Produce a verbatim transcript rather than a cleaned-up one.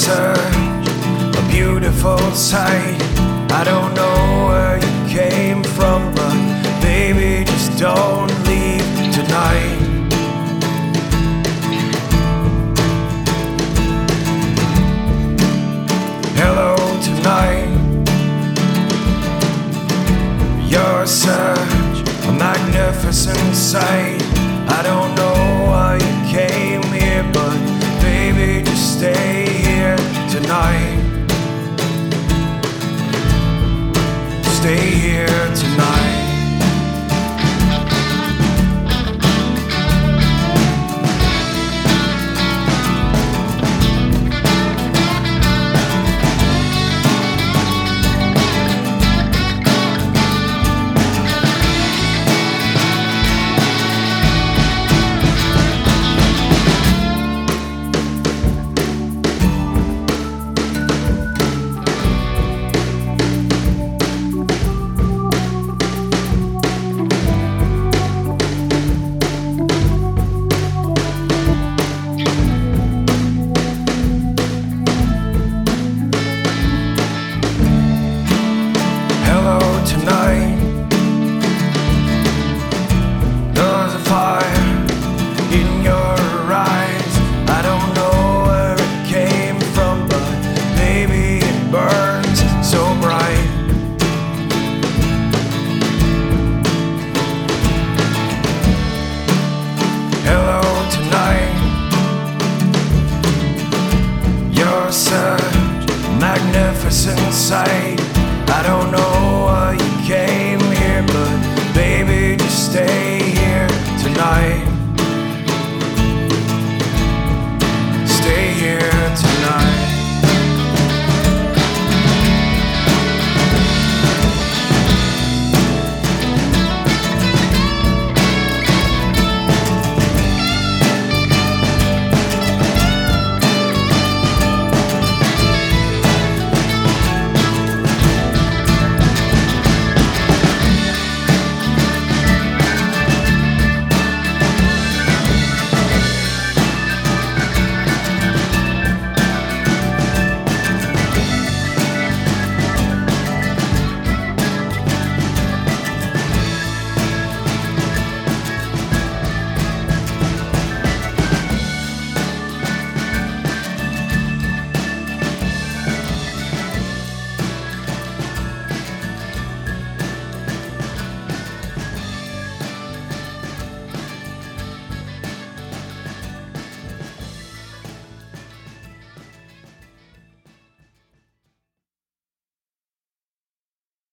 such a beautiful sight. I don't know where you came from, but baby, just don't leave tonight. Hello tonight. You're such a magnificent sight. I don't know why you came here, but baby, just stay here tonight. Stay here tonight. Tonight, there's a fire in your eyes. I don't know where it came from, but baby, it burns so bright. Hello tonight. You're such a magnificent sight.